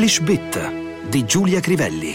English Bit di Giulia Crivelli.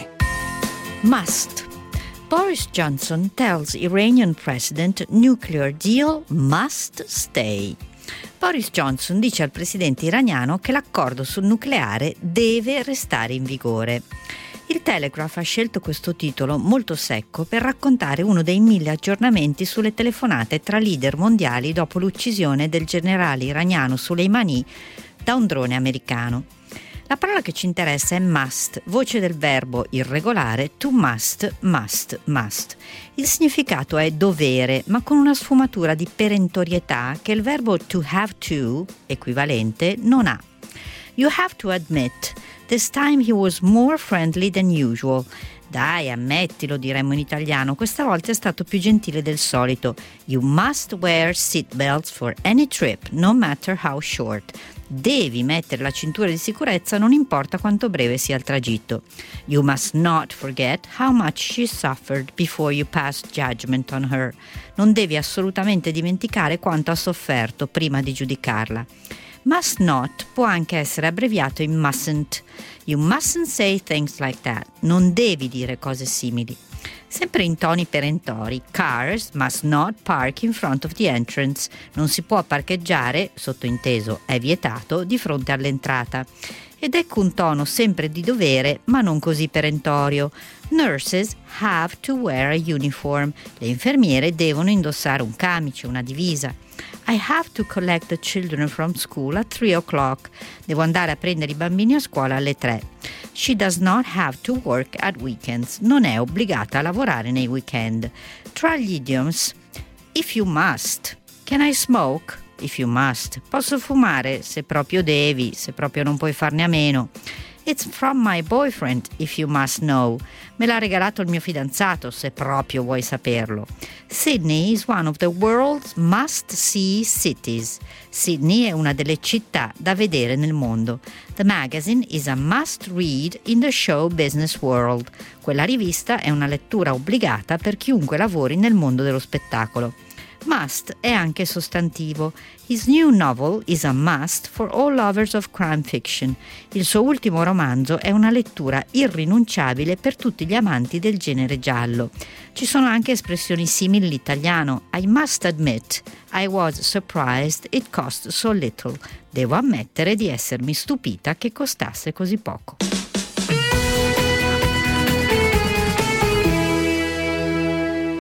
Must. Boris Johnson tells Iranian president nuclear deal must stay. Boris Johnson dice al presidente iraniano che l'accordo sul nucleare deve restare in vigore. Il Telegraph ha scelto questo titolo molto secco per raccontare uno dei 1000 aggiornamenti sulle telefonate tra leader mondiali dopo l'uccisione del generale iraniano Soleimani da un drone americano. La parola che ci interessa è must, voce del verbo irregolare to must, must, must. Il significato è dovere, ma con una sfumatura di perentorietà che il verbo to have to, equivalente, non ha. You have to admit, this time he was more friendly than usual. Dai, ammettilo, diremmo in italiano, questa volta è stato più gentile del solito. You must wear seatbelts for any trip, no matter how short. Devi mettere la cintura di sicurezza, non importa quanto breve sia il tragitto. You must not forget how much she suffered before you passed judgment on her. Non devi assolutamente dimenticare quanto ha sofferto prima di giudicarla. Must not può anche essere abbreviato in mustn't. You mustn't say things like that. Non devi dire cose simili. Sempre in toni perentori, cars must not park in front of the entrance. Non si può parcheggiare, sottointeso è vietato, di fronte all'entrata. Ed ecco un tono sempre di dovere, ma non così perentorio. Nurses have to wear a uniform. Le infermiere devono indossare un camice, una divisa. I have to collect the children from school at 3 o'clock. Devo andare a prendere i bambini a scuola alle 3. She does not have to work at weekends. Non è obbligata a lavorare nei weekend. Tra gli idioms, if you must. Can I smoke? If you must. Posso fumare? Se proprio devi, se proprio non puoi farne a meno. It's from my boyfriend, if you must know. Me l'ha regalato il mio fidanzato, se proprio vuoi saperlo. Sydney is one of the world's must-see cities. Sydney è una delle città da vedere nel mondo. The magazine is a must-read in the show business world. Quella rivista è una lettura obbligata per chiunque lavori nel mondo dello spettacolo. Must è anche sostantivo. His new novel is a must for all lovers of crime fiction. Il suo ultimo romanzo è una lettura irrinunciabile per tutti gli amanti del genere giallo. Ci sono anche espressioni simili all'italiano. I must admit, I was surprised it cost so little. Devo ammettere di essermi stupita che costasse così poco.